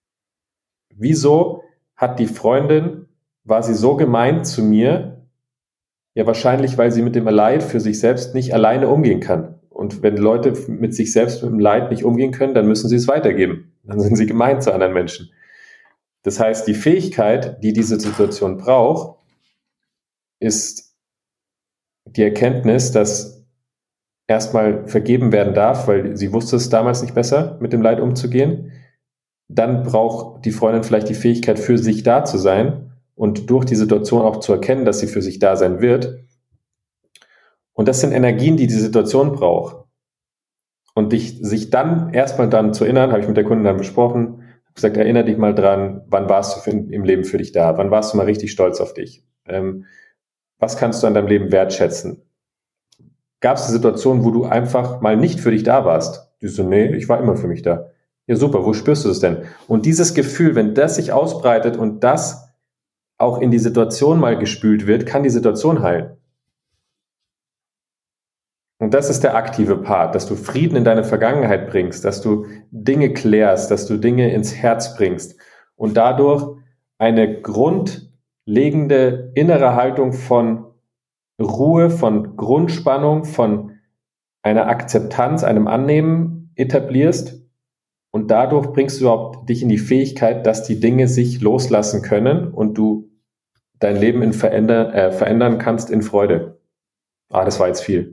Wieso war sie so gemein zu mir? Ja, wahrscheinlich, weil sie mit dem Leid für sich selbst nicht alleine umgehen kann. Und wenn Leute mit sich selbst mit dem Leid nicht umgehen können, dann müssen sie es weitergeben. Dann sind sie gemein zu anderen Menschen. Das heißt, die Fähigkeit, die diese Situation braucht, ist die Erkenntnis, dass erstmal vergeben werden darf, weil sie wusste es damals nicht besser, mit dem Leid umzugehen. Dann braucht die Freundin vielleicht die Fähigkeit, für sich da zu sein und durch die Situation auch zu erkennen, dass sie für sich da sein wird. Und das sind Energien, die Situation braucht. Und sich dann erstmal zu erinnern, habe ich mit der Kundin dann besprochen, habe gesagt, erinnere dich mal dran, wann warst du im Leben für dich da? Wann warst du mal richtig stolz auf dich? Was kannst du an deinem Leben wertschätzen? Gab es eine Situation, wo du einfach mal nicht für dich da warst? Die so, nee, ich war immer für mich da. Ja, super, wo spürst du das denn? Und dieses Gefühl, wenn das sich ausbreitet und das auch in die Situation mal gespült wird, kann die Situation heilen. Und das ist der aktive Part, dass du Frieden in deine Vergangenheit bringst, dass du Dinge klärst, dass du Dinge ins Herz bringst und dadurch eine grundlegende innere Haltung von Ruhe, von Grundspannung, von einer Akzeptanz, einem Annehmen etablierst und dadurch bringst du überhaupt dich in die Fähigkeit, dass die Dinge sich loslassen können und du dein Leben verändern kannst in Freude. Das war jetzt viel.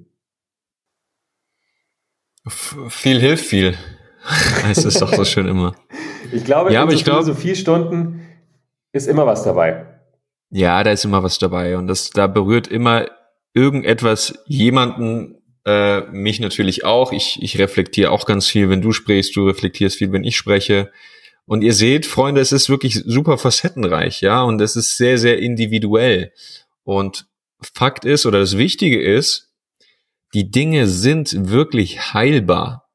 Viel hilft viel. Es ist doch so schön immer. Ich glaube, in so Philosophiestunden ist immer was dabei. Ja, da ist immer was dabei und da berührt immer irgendetwas jemanden, mich natürlich auch. Ich reflektiere auch ganz viel, wenn du sprichst, du reflektierst viel, wenn ich spreche. Und ihr seht, Freunde, es ist wirklich super facettenreich, ja, und es ist sehr, sehr individuell. Und Fakt ist, oder das Wichtige ist, die Dinge sind wirklich heilbar.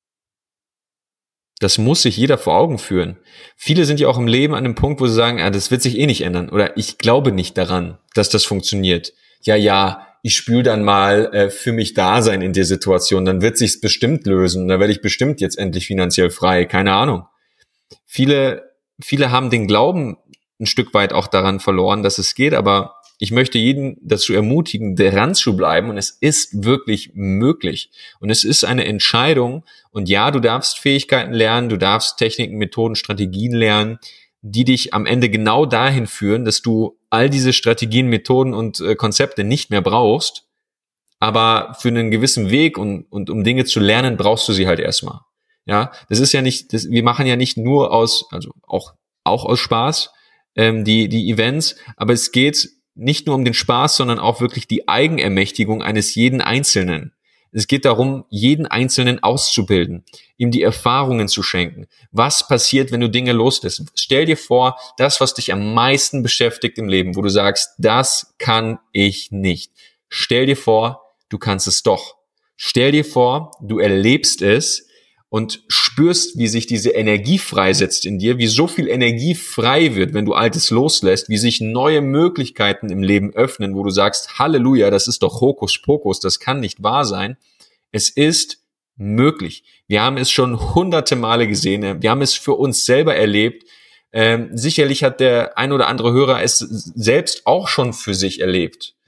Das muss sich jeder vor Augen führen. Viele sind ja auch im Leben an einem Punkt, wo sie sagen, das wird sich eh nicht ändern. Oder ich glaube nicht daran, dass das funktioniert. Ja, ich spüre dann mal für mich da sein in der Situation. Dann wird sich's bestimmt lösen. Dann werde ich bestimmt jetzt endlich finanziell frei. Keine Ahnung. Viele haben den Glauben ein Stück weit auch daran verloren, dass es geht. Aber ich möchte jeden dazu ermutigen, dran zu bleiben und es ist wirklich möglich. Und es ist eine Entscheidung und ja, du darfst Fähigkeiten lernen, du darfst Techniken, Methoden, Strategien lernen, die dich am Ende genau dahin führen, dass du all diese Strategien, Methoden und Konzepte nicht mehr brauchst, aber für einen gewissen Weg und um Dinge zu lernen, brauchst du sie halt erstmal. Ja, das ist ja nicht, wir machen ja nicht nur auch aus Spaß die Events, aber es geht nicht nur um den Spaß, sondern auch wirklich die Eigenermächtigung eines jeden Einzelnen. Es geht darum, jeden Einzelnen auszubilden, ihm die Erfahrungen zu schenken. Was passiert, wenn du Dinge loslässt? Stell dir vor, das, was dich am meisten beschäftigt im Leben, wo du sagst, das kann ich nicht. Stell dir vor, du kannst es doch. Stell dir vor, du erlebst es und spürst, wie sich diese Energie freisetzt in dir, wie so viel Energie frei wird, wenn du Altes loslässt, wie sich neue Möglichkeiten im Leben öffnen, wo du sagst, Halleluja, das ist doch Hokuspokus, das kann nicht wahr sein. Es ist möglich. Wir haben es schon hunderte Male gesehen, wir haben es für uns selber erlebt. Sicherlich hat der ein oder andere Hörer es selbst auch schon für sich erlebt.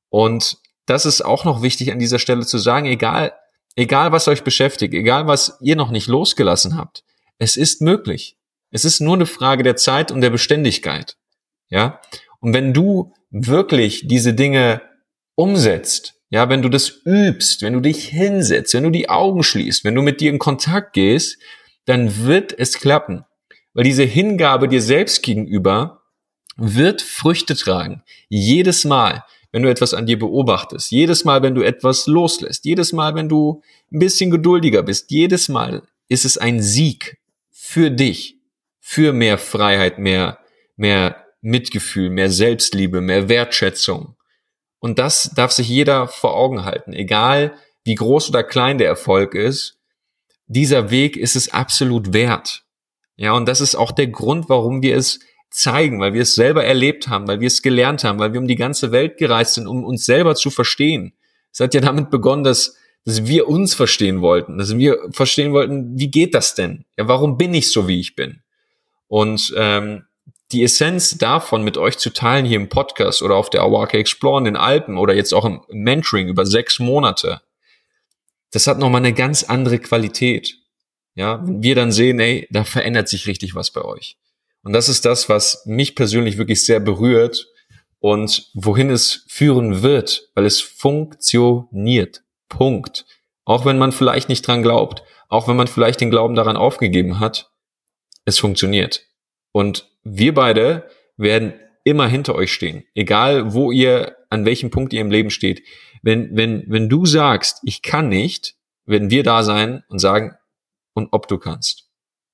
Und das ist auch noch wichtig an dieser Stelle zu sagen, egal was euch beschäftigt, egal was ihr noch nicht losgelassen habt, es ist möglich. Es ist nur eine Frage der Zeit und der Beständigkeit. Ja? Und wenn du wirklich diese Dinge umsetzt, ja, wenn du das übst, wenn du dich hinsetzt, wenn du die Augen schließt, wenn du mit dir in Kontakt gehst, dann wird es klappen. Weil diese Hingabe dir selbst gegenüber wird Früchte tragen. Jedes Mal, wenn du etwas an dir beobachtest, jedes Mal, wenn du etwas loslässt, jedes Mal, wenn du ein bisschen geduldiger bist, jedes Mal ist es ein Sieg für dich, für mehr Freiheit, mehr Mitgefühl, mehr Selbstliebe, mehr Wertschätzung. Und das darf sich jeder vor Augen halten, egal wie groß oder klein der Erfolg ist. Dieser Weg ist es absolut wert. Ja, und das ist auch der Grund, warum wir es zeigen, weil wir es selber erlebt haben, weil wir es gelernt haben, weil wir um die ganze Welt gereist sind, um uns selber zu verstehen. Es hat ja damit begonnen, dass wir uns verstehen wollten, dass wir verstehen wollten, wie geht das denn? Ja, warum bin ich so, wie ich bin? Und die Essenz davon mit euch zu teilen hier im Podcast oder auf der Awake Explore in den Alpen oder jetzt auch im Mentoring über 6 Monate, das hat nochmal eine ganz andere Qualität. Ja, wenn wir dann sehen, ey, da verändert sich richtig was bei euch. Und das ist das, was mich persönlich wirklich sehr berührt und wohin es führen wird, weil es funktioniert. Punkt. Auch wenn man vielleicht nicht dran glaubt, auch wenn man vielleicht den Glauben daran aufgegeben hat, es funktioniert. Und wir beide werden immer hinter euch stehen, egal wo ihr, an welchem Punkt ihr im Leben steht. Wenn du sagst, ich kann nicht, werden wir da sein und sagen, und ob du kannst.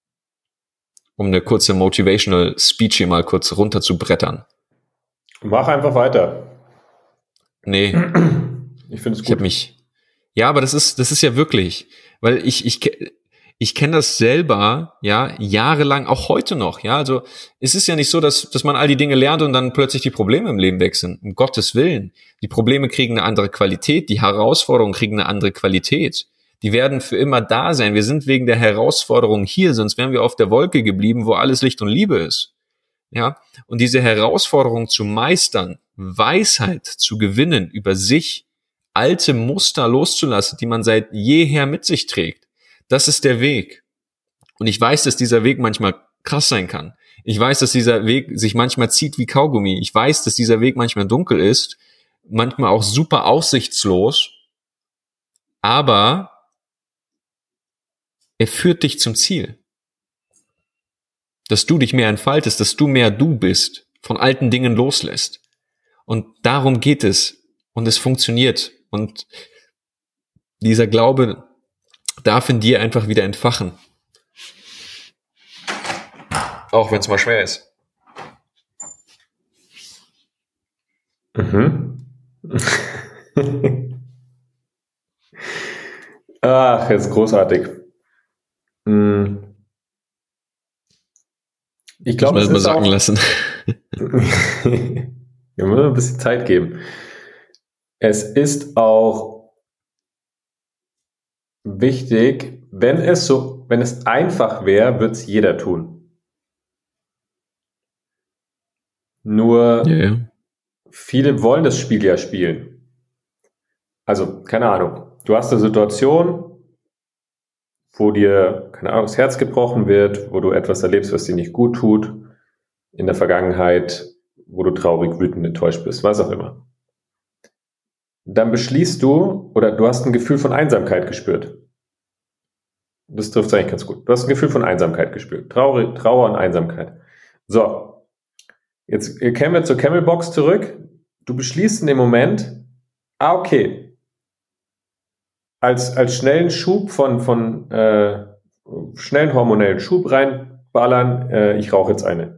Um eine kurze Motivational Speech hier mal kurz runter zu brettern. Mach einfach weiter. Nee. Ich finde es gut. Ja, aber das ist ja wirklich, weil ich kenne das selber, ja, jahrelang, auch heute noch, ja, also es ist ja nicht so, dass man all die Dinge lernt und dann plötzlich die Probleme im Leben weg sind, um Gottes Willen. Die Probleme kriegen eine andere Qualität, die Herausforderungen kriegen eine andere Qualität. Die werden für immer da sein. Wir sind wegen der Herausforderung hier, sonst wären wir auf der Wolke geblieben, wo alles Licht und Liebe ist. Ja, und diese Herausforderung zu meistern, Weisheit zu gewinnen über sich, alte Muster loszulassen, die man seit jeher mit sich trägt. Das ist der Weg. Und ich weiß, dass dieser Weg manchmal krass sein kann. Ich weiß, dass dieser Weg sich manchmal zieht wie Kaugummi. Ich weiß, dass dieser Weg manchmal dunkel ist, manchmal auch super aussichtslos. Aber er führt dich zum Ziel. Dass du dich mehr entfaltest, dass du mehr du bist, von alten Dingen loslässt. Und darum geht es. Und es funktioniert. Und dieser Glaube darf in dir einfach wieder entfachen. Auch wenn es mal schwer ist. Ach, jetzt großartig. Ich glaube, es ist mal sagen lassen. Wir müssen ein bisschen Zeit geben. Es ist auch wichtig, wenn es einfach wäre, wird es jeder tun. Nur viele wollen das Spiel ja spielen. Also, keine Ahnung. Du hast eine Situation, wo dir, keine Ahnung, das Herz gebrochen wird, wo du etwas erlebst, was dir nicht gut tut, in der Vergangenheit, wo du traurig, wütend, enttäuscht bist, was auch immer. Dann beschließt du, oder du hast ein Gefühl von Einsamkeit gespürt. Das trifft es eigentlich ganz gut. Du hast ein Gefühl von Einsamkeit gespürt. Trauer und Einsamkeit. So, jetzt kehren wir zur Camelbox zurück. Du beschließt in dem Moment, okay, als schnellen Schub schnellen hormonellen Schub reinballern, ich rauche jetzt eine.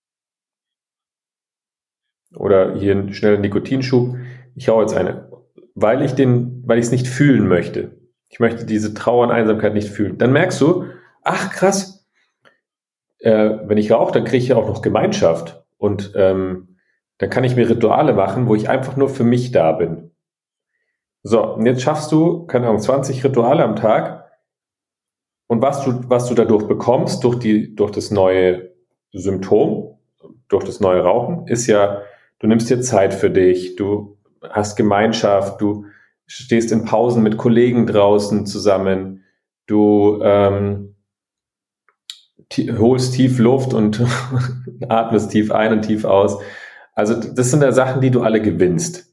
Oder hier einen schnellen Nikotinschub, ich rauche jetzt eine. Weil ich es nicht fühlen möchte. Ich möchte diese Trauer und Einsamkeit nicht fühlen. Dann merkst du, ach krass, wenn ich rauche, dann kriege ich ja auch noch Gemeinschaft. Und dann kann ich mir Rituale machen, wo ich einfach nur für mich da bin. So, und jetzt schaffst du, keine Ahnung, 20 Rituale am Tag. Und was du dadurch bekommst, durch das neue Symptom, durch das neue Rauchen, ist ja, du nimmst dir Zeit für dich, du hast Gemeinschaft, du stehst in Pausen mit Kollegen draußen zusammen, du holst tief Luft und atmest tief ein und tief aus. Also das sind ja Sachen, die du alle gewinnst.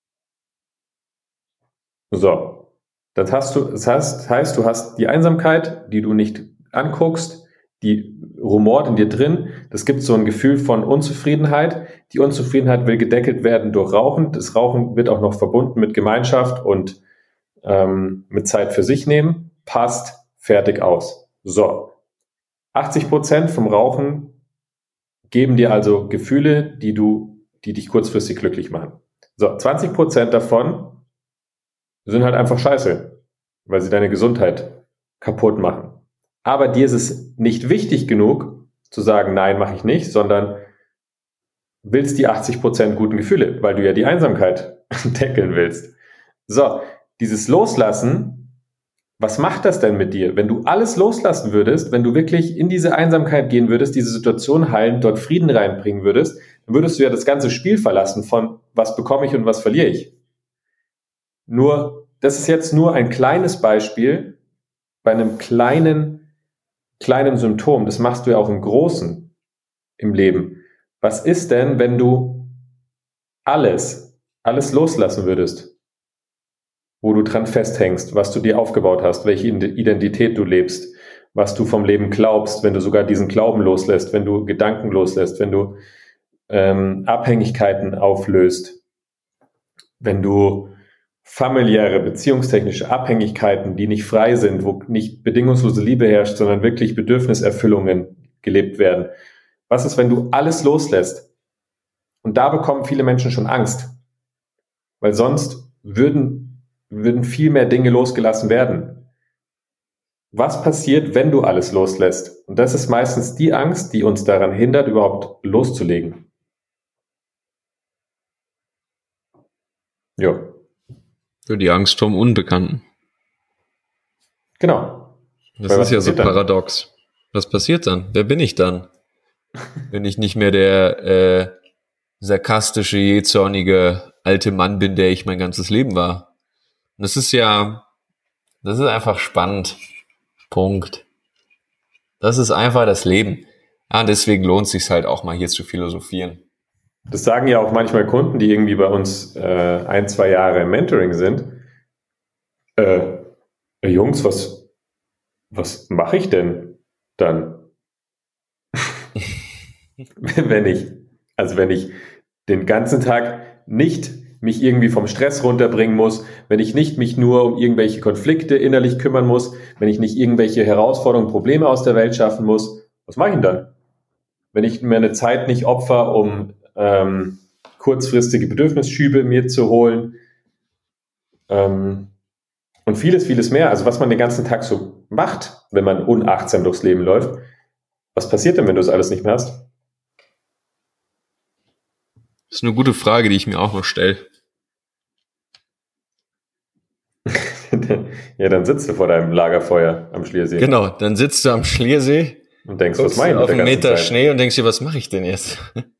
So, das heißt, du hast die Einsamkeit, die du nicht anguckst, die rumort in dir drin. Das gibt so ein Gefühl von Unzufriedenheit. Die Unzufriedenheit will gedeckelt werden durch Rauchen. Das Rauchen wird auch noch verbunden mit Gemeinschaft und mit Zeit für sich nehmen. Passt, fertig, aus. So, 80% vom Rauchen geben dir also Gefühle, die dich kurzfristig glücklich machen. So, 20% davon sind halt einfach scheiße, weil sie deine Gesundheit kaputt machen. Aber dir ist es nicht wichtig genug, zu sagen, nein, mache ich nicht, sondern willst die 80% guten Gefühle, weil du ja die Einsamkeit deckeln willst. So, dieses Loslassen, was macht das denn mit dir? Wenn du alles loslassen würdest, wenn du wirklich in diese Einsamkeit gehen würdest, diese Situation heilen, dort Frieden reinbringen würdest, dann würdest du ja das ganze Spiel verlassen von was bekomme ich und was verliere ich. Nur, das ist jetzt nur ein kleines Beispiel bei einem kleinen Symptom. Das machst du ja auch im Großen im Leben. Was ist denn, wenn du alles loslassen würdest, wo du dran festhängst, was du dir aufgebaut hast, welche Identität du lebst, was du vom Leben glaubst, wenn du sogar diesen Glauben loslässt, wenn du Gedanken loslässt, wenn du Abhängigkeiten auflöst, wenn du familiäre, beziehungstechnische Abhängigkeiten, die nicht frei sind, wo nicht bedingungslose Liebe herrscht, sondern wirklich Bedürfniserfüllungen gelebt werden. Was ist, wenn du alles loslässt? Und da bekommen viele Menschen schon Angst, weil sonst würden viel mehr Dinge losgelassen werden. Was passiert, wenn du alles loslässt? Und das ist meistens die Angst, die uns daran hindert, überhaupt loszulegen. Ja. Für die Angst vom Unbekannten. Genau. Das ist ja so paradox. Was passiert dann? Wer bin ich dann? Wenn ich nicht mehr der sarkastische, jähzornige alte Mann bin, der ich mein ganzes Leben war. Und das ist einfach spannend. Punkt. Das ist einfach das Leben. Ja, deswegen lohnt es sich halt auch mal hier zu philosophieren. Das sagen ja auch manchmal Kunden, die irgendwie bei uns 1-2 Jahre im Mentoring sind. Jungs, was mache ich denn dann? wenn ich den ganzen Tag nicht mich irgendwie vom Stress runterbringen muss, wenn ich nicht mich nur um irgendwelche Konflikte innerlich kümmern muss, wenn ich nicht irgendwelche Herausforderungen, Probleme aus der Welt schaffen muss, was mache ich denn dann? Wenn ich mir eine Zeit nicht opfer, um kurzfristige Bedürfnisschübe mir zu holen und vieles, vieles mehr. Also was man den ganzen Tag so macht, wenn man unachtsam durchs Leben läuft. Was passiert denn, wenn du das alles nicht mehr hast? Das ist eine gute Frage, die ich mir auch noch stelle. Ja, dann sitzt du vor deinem Lagerfeuer am Schliersee. Genau, dann sitzt du am Schliersee und denkst, was mache ich mit der ganzen Zeit? Auf einen Meter Schnee und denkst dir, was mache ich denn jetzt?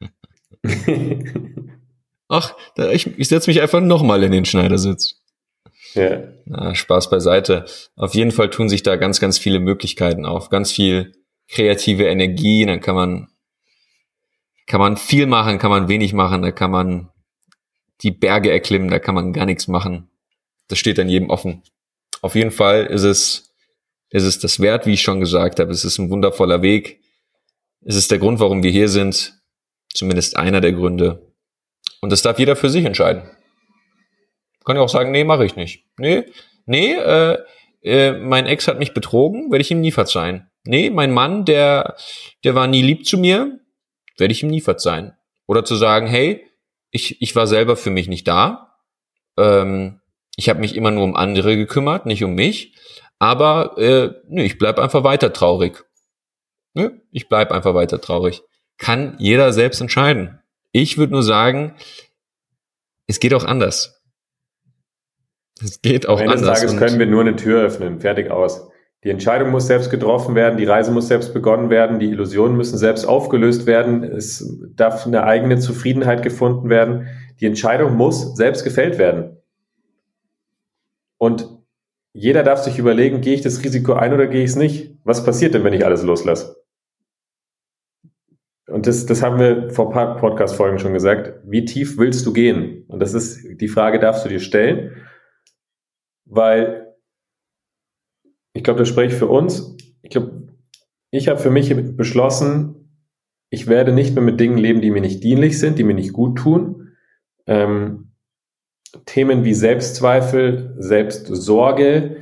Ach, ich setze mich einfach nochmal in den Schneidersitz. Ja. Na, Spaß beiseite. Auf jeden Fall tun sich da ganz, ganz viele Möglichkeiten auf. Ganz viel kreative Energie. Dann kann man viel machen, kann man wenig machen. Da kann man die Berge erklimmen, da kann man gar nichts machen. Das steht dann jedem offen. Auf jeden Fall ist es das wert, wie ich schon gesagt habe. Es ist ein wundervoller Weg. Es ist der Grund, warum wir hier sind. Zumindest einer der Gründe. Und das darf jeder für sich entscheiden. Kann ja auch sagen, nee, mache ich nicht. Nee, mein Ex hat mich betrogen, werde ich ihm nie verzeihen. Nee, mein Mann, der war nie lieb zu mir, werde ich ihm nie verzeihen. Oder zu sagen, hey, ich war selber für mich nicht da. Ich habe mich immer nur um andere gekümmert, nicht um mich. Aber ich bleib einfach weiter traurig. Ich bleib einfach weiter traurig. Kann jeder selbst entscheiden. Ich würde nur sagen, es geht auch anders. Es geht auch anders. Eines Tages können wir nur eine Tür öffnen, fertig aus. Die Entscheidung muss selbst getroffen werden, die Reise muss selbst begonnen werden, die Illusionen müssen selbst aufgelöst werden, es darf eine eigene Zufriedenheit gefunden werden. die Entscheidung muss selbst gefällt werden. Und jeder darf sich überlegen, gehe ich das Risiko ein oder gehe ich es nicht? Was passiert denn, wenn ich alles loslasse? Und das haben wir vor ein paar Podcast-Folgen schon gesagt. Wie tief willst du gehen? Und das ist die Frage, darfst du dir stellen, weil ich glaube, das spreche ich für uns. Ich glaube, ich habe für mich beschlossen, ich werde nicht mehr mit Dingen leben, die mir nicht dienlich sind, die mir nicht gut tun. Themen wie Selbstzweifel, Selbstsorge,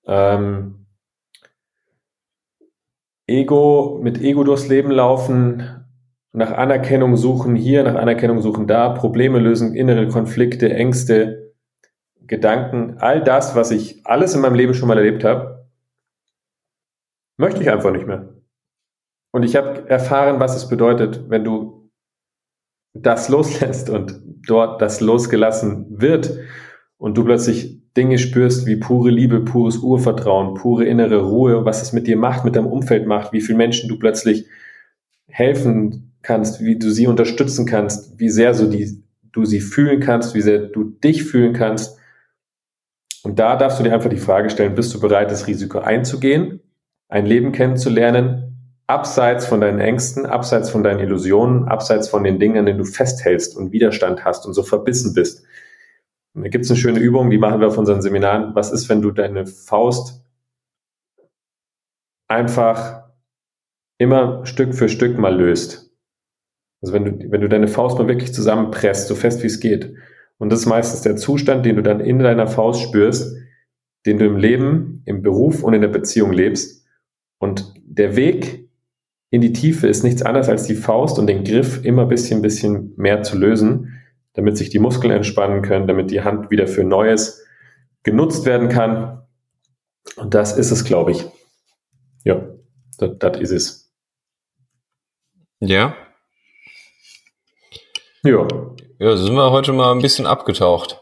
mit Ego durchs Leben laufen, nach Anerkennung suchen hier, nach Anerkennung suchen da, Probleme lösen, innere Konflikte, Ängste, Gedanken, all das, was ich alles in meinem Leben schon mal erlebt habe, möchte ich einfach nicht mehr. Und ich habe erfahren, was es bedeutet, wenn du das loslässt und dort das losgelassen wird und du plötzlich Dinge spürst wie pure Liebe, pures Urvertrauen, pure innere Ruhe, was es mit dir macht, mit deinem Umfeld macht, wie vielen Menschen du plötzlich helfen kannst, wie du sie unterstützen kannst, wie sehr du sie fühlen kannst, wie sehr du dich fühlen kannst. Und da darfst du dir einfach die Frage stellen, bist du bereit, das Risiko einzugehen, ein Leben kennenzulernen, abseits von deinen Ängsten, abseits von deinen Illusionen, abseits von den Dingen, an denen du festhältst und Widerstand hast und so verbissen bist. Und da gibt es eine schöne Übung, die machen wir auf unseren Seminaren. Was ist, wenn du deine Faust einfach immer Stück für Stück mal löst? Also wenn du deine Faust mal wirklich zusammenpresst, so fest wie es geht. Und das ist meistens der Zustand, den du dann in deiner Faust spürst, den du im Leben, im Beruf und in der Beziehung lebst. Und der Weg in die Tiefe ist nichts anderes als die Faust und den Griff immer ein bisschen mehr zu lösen, damit sich die Muskeln entspannen können, damit die Hand wieder für Neues genutzt werden kann. Und das ist es, glaube ich. Ja, das ist es. Ja. Ja. Ja, sind wir heute mal ein bisschen abgetaucht.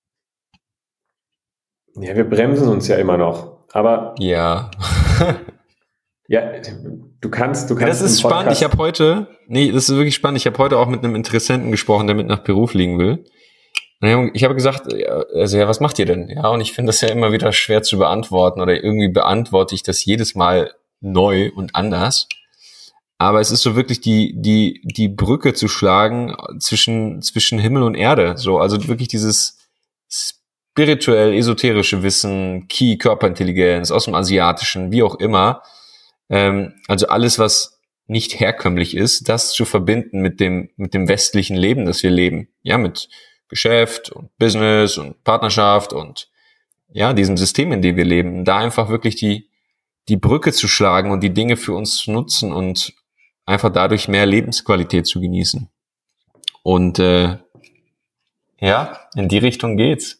Ja, wir bremsen uns ja immer noch. Aber ja. Ja, du kannst. Das ist spannend. Das ist wirklich spannend. Ich habe heute auch mit einem Interessenten gesprochen, der mit nach Peru fliegen will. Und ich habe gesagt, was macht ihr denn? Ja, und ich finde das ja immer wieder schwer zu beantworten oder irgendwie beantworte ich das jedes Mal neu und anders. Aber es ist so wirklich die Brücke zu schlagen zwischen Himmel und Erde. So, also wirklich dieses spirituell esoterische Wissen, Ki, Körperintelligenz aus dem Asiatischen, wie auch immer. Also alles, was nicht herkömmlich ist, das zu verbinden mit dem westlichen Leben, das wir leben. Ja, mit Geschäft und Business und Partnerschaft und ja, diesem System, in dem wir leben. Da einfach wirklich die Brücke zu schlagen und die Dinge für uns zu nutzen und einfach dadurch mehr Lebensqualität zu genießen. Und ja, in die Richtung geht's.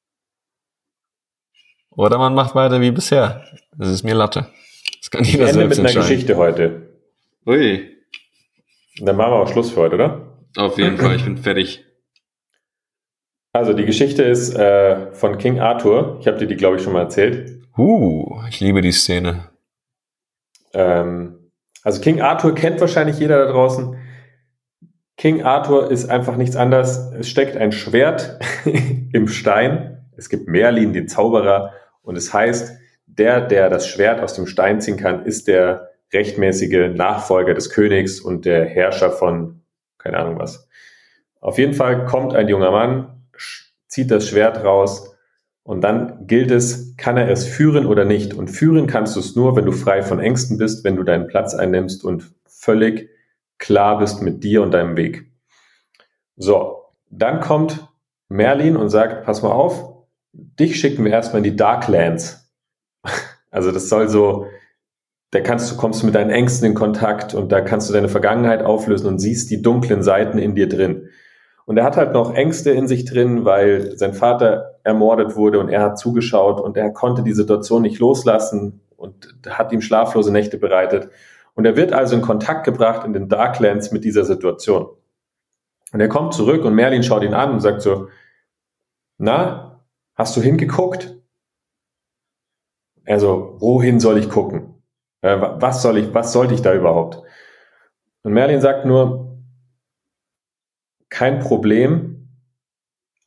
Oder man macht weiter wie bisher. Das ist mir Latte. Das kann jeder selbst entscheiden. Mit einer Geschichte heute. Ui. Dann machen wir auch Schluss für heute, oder? Auf jeden Fall, ich bin fertig. Also die Geschichte ist von King Arthur. Ich habe dir die, glaube ich, schon mal erzählt. Ich liebe die Szene. Also King Arthur kennt wahrscheinlich jeder da draußen. King Arthur ist einfach nichts anderes. Es steckt ein Schwert im Stein. Es gibt Merlin, den Zauberer. Und es heißt, der das Schwert aus dem Stein ziehen kann, ist der rechtmäßige Nachfolger des Königs und der Herrscher von keine Ahnung was. Auf jeden Fall kommt ein junger Mann, zieht das Schwert raus und dann gilt es, kann er es führen oder nicht. Und führen kannst du es nur, wenn du frei von Ängsten bist, wenn du deinen Platz einnimmst und völlig klar bist mit dir und deinem Weg. So, dann kommt Merlin und sagt, pass mal auf, dich schicken wir erstmal in die Darklands. Also das soll so, kommst du mit deinen Ängsten in Kontakt und da kannst du deine Vergangenheit auflösen und siehst die dunklen Seiten in dir drin. Und er hat halt noch Ängste in sich drin, weil sein Vater ermordet wurde und er hat zugeschaut und er konnte die Situation nicht loslassen und hat ihm schlaflose Nächte bereitet. Und er wird also in Kontakt gebracht in den Darklands mit dieser Situation. Und er kommt zurück und Merlin schaut ihn an und sagt so, na, hast du hingeguckt? Also, wohin soll ich gucken? Was sollte ich da überhaupt? Und Merlin sagt nur, kein Problem,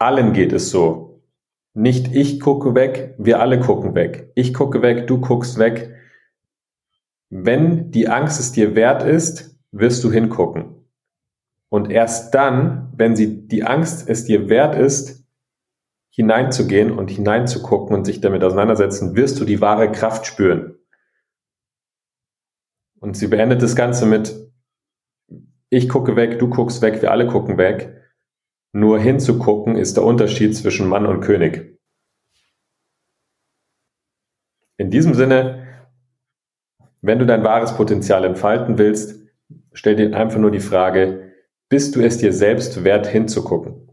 allen geht es so. Nicht ich gucke weg, wir alle gucken weg. Ich gucke weg, du guckst weg. Wenn die Angst es dir wert ist, wirst du hingucken. Und erst dann, wenn die Angst es dir wert ist, hineinzugehen und hineinzugucken und sich damit auseinandersetzen, wirst du die wahre Kraft spüren. Und sie beendet das Ganze mit, ich gucke weg, du guckst weg, wir alle gucken weg. Nur hinzugucken ist der Unterschied zwischen Mann und König. In diesem Sinne, wenn du dein wahres Potenzial entfalten willst, stell dir einfach nur die Frage, bist du es dir selbst wert hinzugucken?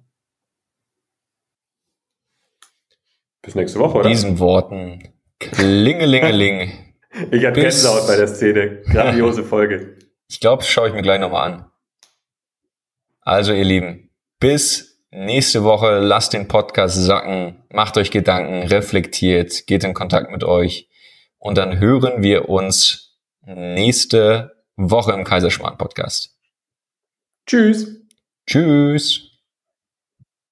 Bis nächste Woche, oder? Diesen Worten. Klingelingeling. Ich hatte Gänsehaut bei der Szene. Grandiose Folge. Ich glaube, das schaue ich mir gleich nochmal an. Also ihr Lieben, bis nächste Woche. Lasst den Podcast sacken. Macht euch Gedanken, reflektiert, geht in Kontakt mit euch. Und dann hören wir uns nächste Woche im Kaiserschmarrn Podcast. Tschüss. Tschüss.